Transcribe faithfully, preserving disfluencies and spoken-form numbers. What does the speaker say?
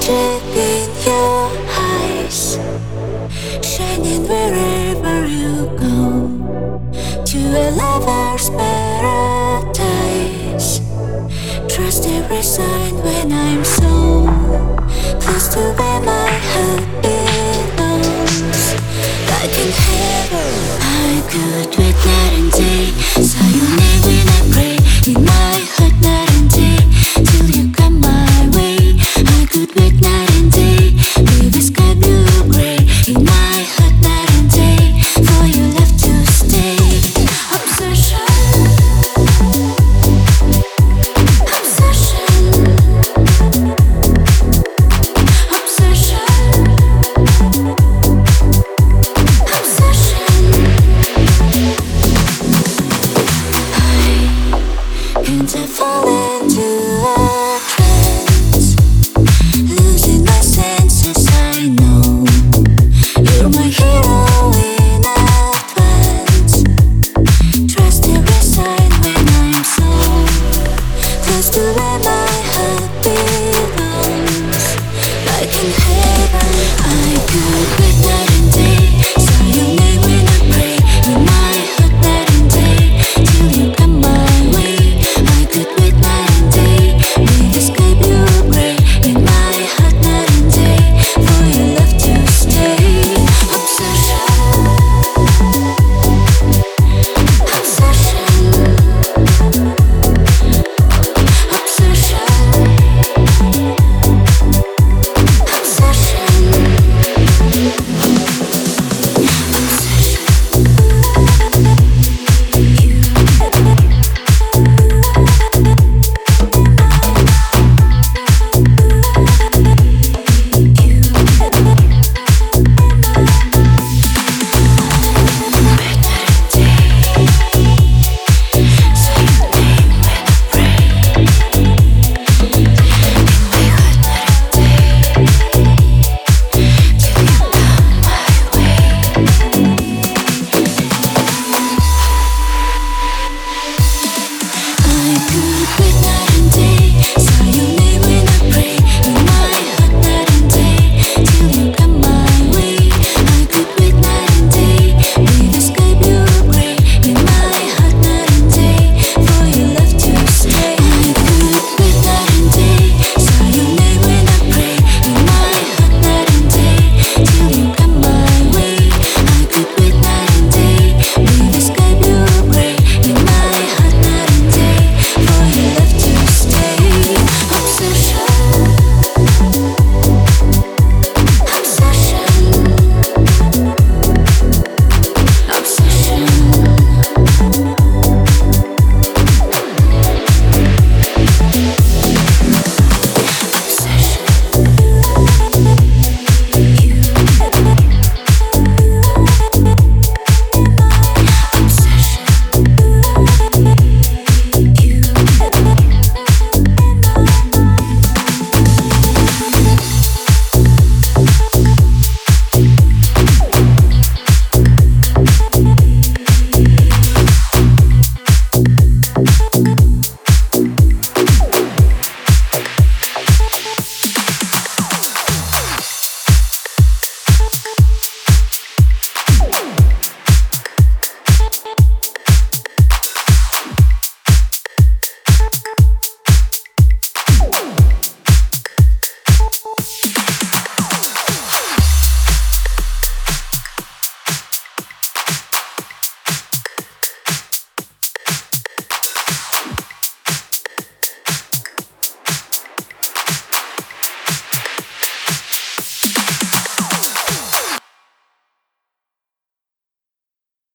magic in your eyes, shining wherever you go, to a lover's paradise. Trust every sign when I'm so close to where my heart belongs. Like in heaven, I could wait night and day. Saw your name when I pray in my heart night and day, till you come my way. I could wait night and day, baby sky blue gray, in my heart night and day, for your love to stay. Obsession, obsession, obsession, obsession. I can't fall into love.